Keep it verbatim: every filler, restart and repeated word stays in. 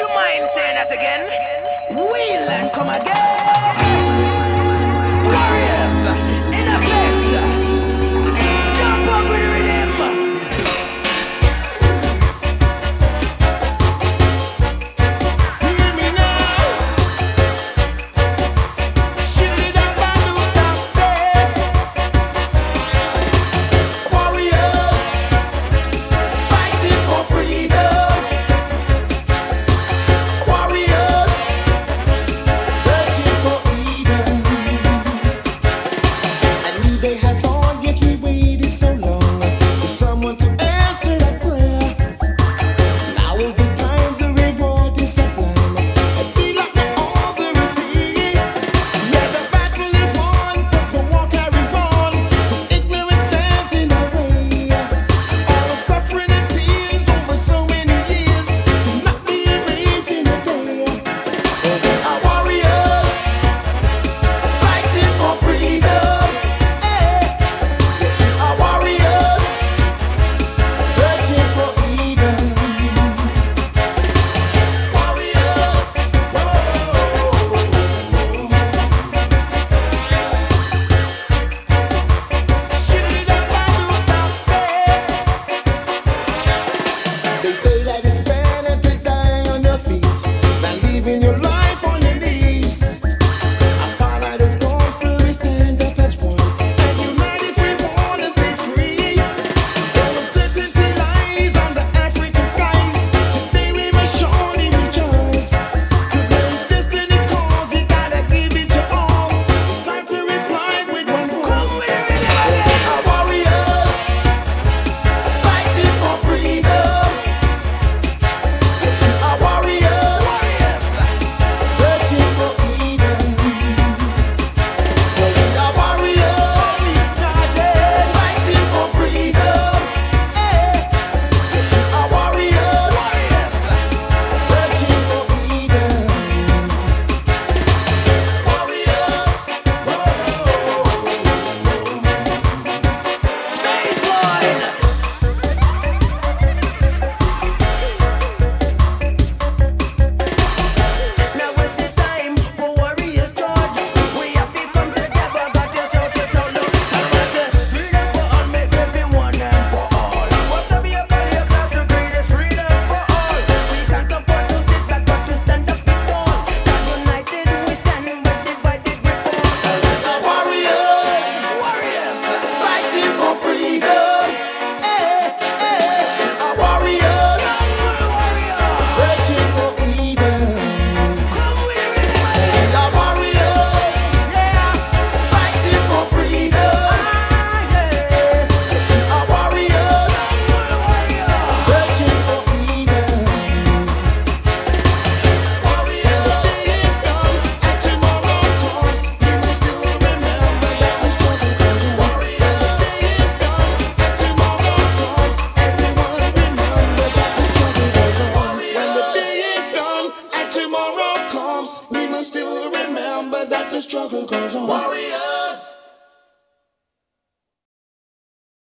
You mind saying that again? Wheel and come again. Warriors, in effect. Jump up with the rhythm. Hear me now. Shit it up and look up there. Warriors, fighting for freedom. Warriors, searching for Eden. And new day has dawned, yes, we waited so long for someone to answer that prayer. Now is the time, the reward is sublime. And we like the author is seeing. Yeah, the battle is won, but the war carries on. 'Cause ignorance stands in our way. All the suffering and tears over so many years cannot be erased in a day. We are warriors, fighting for freedom. Yes, we are warriors, searching for Eden. Warriors, whoa. Shit it up and look out there. They say that it's better to die on your feet than living your life on your knees. Our father is gone, still we stand up as one and unite if we wanna stay free. All uncertainty lies on the African skies. Today we must surely rejoice. 'Cause when destiny calls, you gotta give it your all. It's time to reply with one voice. We are warriors, fighting for freedom. Yes, we are warriors, searching for Eden. We are warriors, fighting for freedom. Yes, we are warriors, searching for Eden. Warriors, baseline. Now is the time for warrior charge. We have become together, got to shout it out loud. I want the freedom for all, makes everyone and for all. Want to be a career class to greatest freedom for all. We can't afford to sit back, got to stand up big tall. Not united we stand, but divided we fall. The warriors, warriors, fighting for freedom. Our warriors, searching for Eden. We are warriors, fighting for freedom. Yes, we are warriors, searching for Eden. Warriors, is done and tomorrow comes. We must still remember that the struggle goes on. Warriors, is done and tomorrow comes. Everyone remember that the struggle goes on. When the day is done and tomorrow comes, we must still remember that the struggle goes on. Warriors.